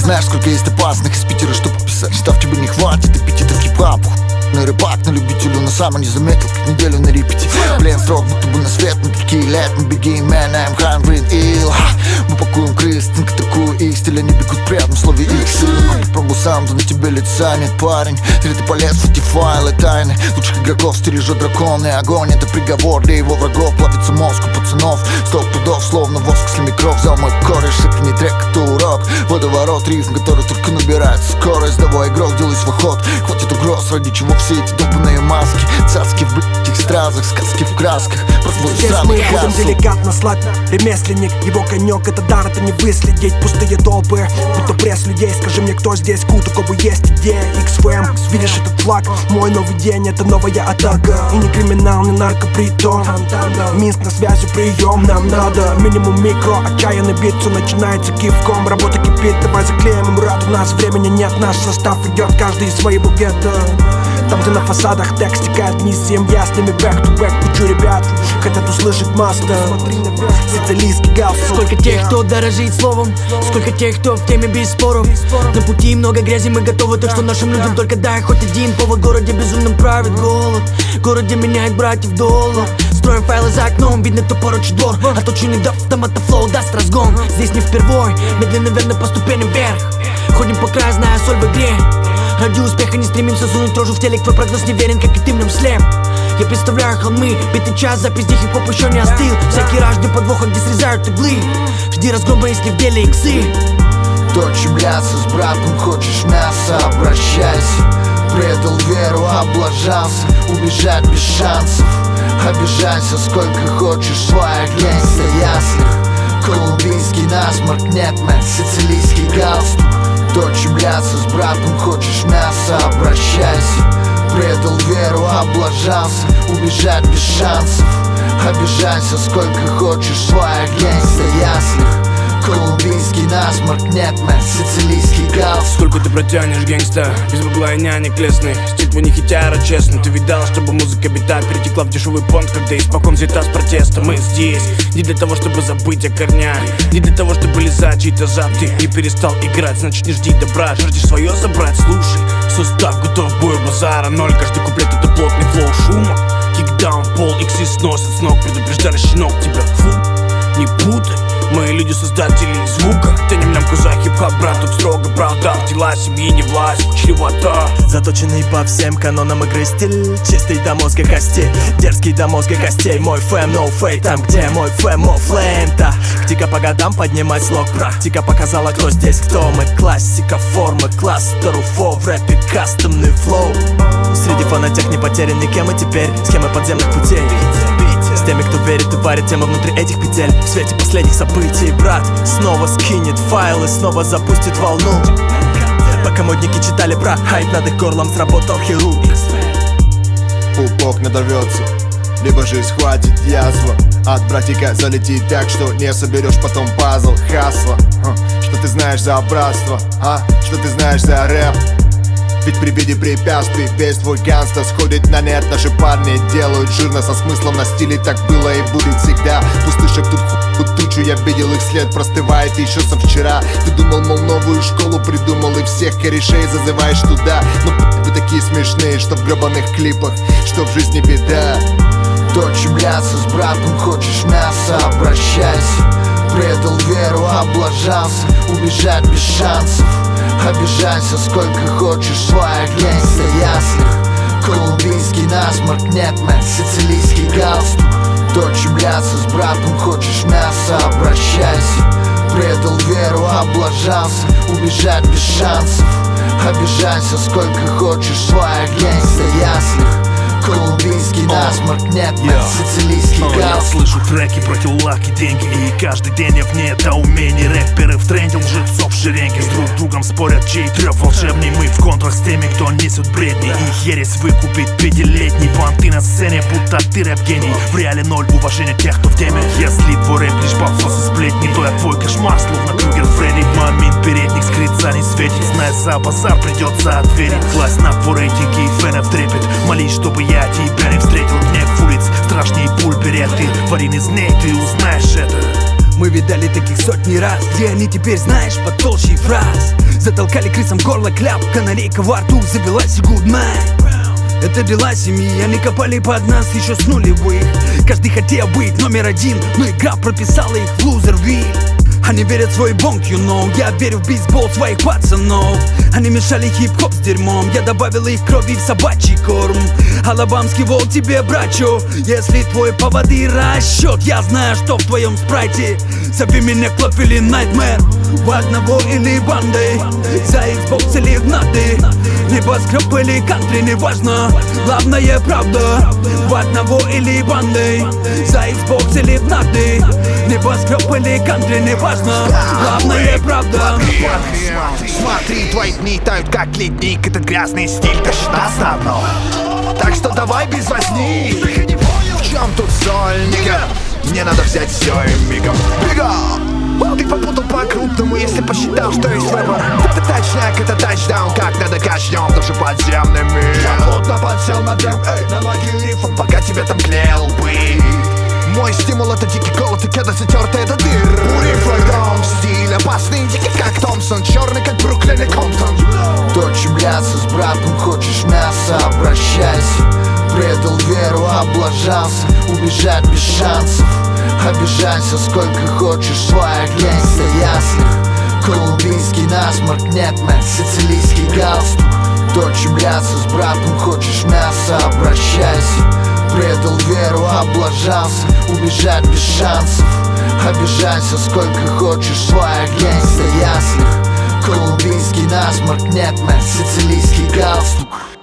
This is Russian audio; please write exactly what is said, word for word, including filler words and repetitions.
знаешь, сколько есть опасных из Питера, что пописать. Штав тебе не хватит, и пяти в хип-хапу. На рэпак, на любителю, но сам не заметил, как неделю на репете. Блин, строк, будто бы на свет, мы такие лет, мы беги, man, I'm hungry and ill. Мы пакуем крестинг, такую их стиля не бегут при одном слове X. Попробуй сам, да на тебе лица нет, парень. Ты ты полез в эти файлы тайны. Лучших игроков стережет дракон, и огонь это приговор для его врагов. Плавится мозг у пацанов, сто пудов, словно воск с микров. Взял мой кореш, это не трек, это урок. Водоворот, ритм, который только набирает скорость. Давай, игрок, делай свой ход. Хватит угроз, ради чего все эти долбаные маски. Цацки в блядских стразах, сказки в красках. Здесь мы будем деликатно слать. Ремесленник, его конек, это дар, это не выследить. Пустые толпы, будто пресс людей. Скажи мне, кто здесь кут, у кого есть идея. икс эф эм, видишь этот флаг? Мой новый день, это новая атака. И не криминал, не наркопритон. Минск на связи, прием, нам надо минимум микро, отчаянный бит. Все начинается кивком, работа кипит. Давай заклеим им рад, у нас времени нет. Наш состав идет, каждый из своего гетто. Там, где на фасадах текст стекает вниз, семья с ними back-to-back. Кучу ребят хотят услышать мастер. Сицилийский галстук. Сколько тех, кто дорожит словом, сколько тех, кто в теме без споров. На пути много грязи, мы готовы, так что нашим людям только дай хоть один повод. В городе безумным правит голод, в городе меняет братьев доллар. Строим файлы за окном, видно, кто порочит двор. Оточенный до автомата флоу даст разгон. Здесь не впервой, медленно, верно по ступеням вверх. Ходим по краю, зная соль в игре. Ради успеха не стремимся сунуть рожу в телек. Твой прогноз неверен, как и ты в нем слеп. Я представляю холмы, битый час, запись, где хип-хоп еще не остыл. Всякий раз, где подвоха, где срезают иглы. Жди разгрома, если в деле иксы. Точим лясы с братом, хочешь мясо, обращайся. Предал веру, облажался, убежать без шансов. Обижайся сколько хочешь, своих гангста ясных. Колумбийский насморк, нет, мэн, сицилийский галстук. Точим лясы с братом, хочешь мясо, обращайся. Предал веру, облажался, убежать без шансов. Обижайся сколько хочешь, своих гангста ясных. Колумбийский насморк, нет, мэн, сицилийский галстук. Сколько ты протянешь, гэнгста, без бабла и нянек лесных. Стиль твой не хитяра, честно. Ты видал, чтобы музыка бита перетекла в дешевый понт, когда испокон взята с протеста. Мы здесь не для того, чтобы забыть о корнях, не для того, чтобы лизать чей-то зад. Ты не перестал играть, значит не жди добра. Жаждешь свое забрать, слушай. Состав готов к бою, базара ноль. Каждый куплет это плотный флоу шума. Кикдаун, пол, иксы сносят с ног. Предупреждали щенок тебя, фу, не путай. Мы люди создатели звука. Тянем лямку за хип-хоп, брат, тут строго правда. Дела семьи не власть, чревата. Заточенный по всем канонам игры стиль. Чистый до мозга костей, дерзкий до мозга костей. Мой фэм, no fake, там где мой фэм, о флейм. Тактика по годам поднимать слог. Практика показала, кто здесь кто. Мы классика формы, кластер уфо. В рэпе кастомный флоу. Среди фанатех не потерян никем, и теперь схемы подземных путей. С теми, кто верит и варит тема внутри этих петель. В свете последних событий брат снова скинет файлы, снова запустит волну. Пока модники читали про хайп, над их горлом сработал хирург. Пупок надорвется, либо же схватит язва. От братика залетит так, что не соберешь потом пазл. Хасла, что ты знаешь за братство, а? Что ты знаешь за рэп? Ведь при виде препятствий весь твой ганста сходит на нет. Наши парни делают жирно со смыслом на стиле. Так было и будет всегда. Пустышек тут хуй тучу, я видел их след, простывает еще со вчера. Ты думал, мол, новую школу придумал и всех корешей зазываешь туда. Но вы такие смешные, что в гребаных клипах, что в жизни беда. Точим лясы с братом, хочешь мясо, обращайся. Предал веру, облажался, убежать без шансов. Обижайся сколько хочешь, своих гангста ясных. Колумбийский насморк, нет, мэн, сицилийский галстук. Точим лясы с братом, хочешь мясо, обращайся. Предал веру, облажался, убежать без шансов. Обижайся сколько хочешь, своих гангста ясных. Колумбийский насморк, нет, мэн, сицилийский галстук. Я слышу треки про лаки, деньги, и каждый день я в недоумении. Рэперы в тренде, лжецов в шеренге. С друг другом спорят, чей трёп волшебный. Мы в контрах с теми, кто несет бредни. И ересь выкупит пятилетний. Понты на сцене, будто ты рэп-гений. В реале ноль уважения тех, кто в теме. Если твой рэп лишь пафос и сплетни, то я твой кошмар, словно Крюгер Фредди. Мамин передник скрыться не светит, зная за базар придется отверить. Власть на твой рейтинг и фенов трепет. Молись, чтобы я тебя не встретил. Гнев улиц, страшнее пуль берет. Ты варин из ней, ты узнаешь это. Мы ведь видали таких сотни раз. Где они теперь, знаешь, под толщей фраз. Затолкали крысам горло кляп, канарейка во рту завелась и good night. Это дела семьи, они копали под нас еще с нулевых. Каждый хотел быть номер один, но игра прописала их в лузервиль. Они верят в свой бонг, you know. Я верю в бейсбол своих пацанов. Они мешали хип-хоп с дерьмом. Я добавил их крови в собачий корм. Алабамский волк тебе, брачу. Если твой поводы расчет, я знаю, что в твоем спрайте. Зови меня Клоп или Найтмэр. В одного или бандой. За Xbox или в нады. Небоскреб или кантри, неважно. Главное правда. В одного или бандой. За Xbox или в нады. Небоскреб или кантри, неважно. Главное правда. Смотри, смотри, твои дни тают как ледник. Этот грязный стиль точно основной. Так что давай без возни. В чем тут соль, нига? Мне надо взять все и мигом. Бегом! Ты попутал по-крупному, если посчитал, что есть выбор. Тачняк, это тачдаун, как надо качнем душу подземными. Я плотно подсел на дэм, эй, на лагерь рифом, пока тебя там клеил бы. Мой стимул это дикий голод и кеда затертая до дыр. Рифлайдом, стиль опасный, дикий как Томпсон, черный как Бруклин и Комптон. Точи бляться с братом, хочешь мясо, обращайся. Предал веру, облажался, убежать без шансов. Обижайся сколько хочешь, своих гангста ясных. Колумбийский насморк, нет, мэн, сицилийский галстук. Точи бляться с братом, хочешь мясо, обращайся. Предал веру, облажался, убежать без шансов. Обижайся сколько хочешь, своих гангста ясных. Колумбийский насморк, нет, мэн, сицилийский галстук.